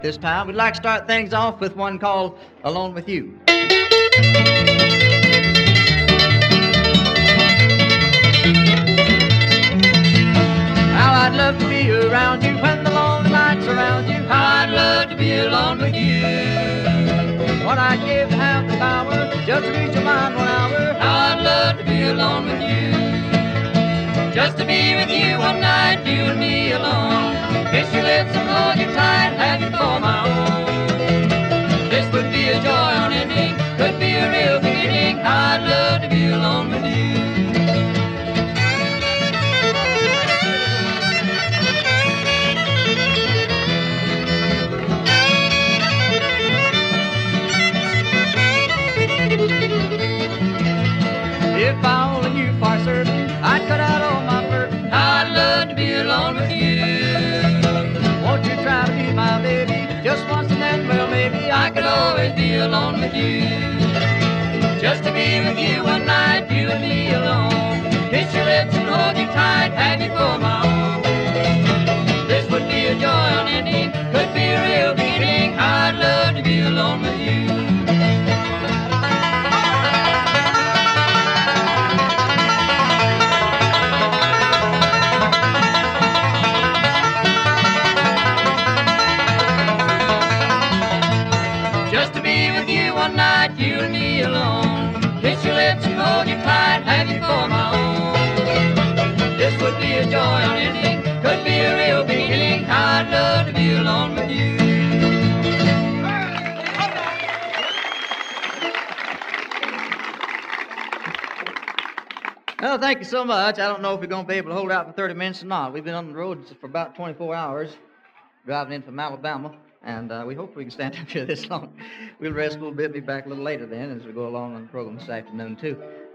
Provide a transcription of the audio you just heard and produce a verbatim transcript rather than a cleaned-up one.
This time, we'd like to start things off with one called Alone with You. How I'd love to be around you when the lonely nights surround you. How I'd love to be alone with you. What I'd give to have the power just to reach your mind one hour. How I'd love to be alone with you. Just to be with you one night, you and me alone. Kiss your lips and hold you tight, have you for my own. This would be a joy unending, could be a real beginning. How I'd love to be alone with you. If I only knew for certain, I'd cut out all my burden. How I'd love to be alone with you. Won't you try to be my baby just once and then, well, maybe I could always be alone with you. Just to be with you one night, you and me alone. Kiss your lips and hold you tight, have you for my own. This would be a joy unending, could be a real beginning. How I'd love to be alone with you. Just to be with you one night, you and me alone. Kiss your lips and hold you tight, have you for my own. This would be a joy unending, could be a real beginning. How I'd love to be alone with you. Well, thank you so much. I don't know if we're going to be able to hold out for thirty minutes or not. We've been on the road for about twenty-four hours, driving in from Alabama, and uh, we hope we can stand up here this long. We'll rest a little bit, be back a little later then as we go along on the program this afternoon, too.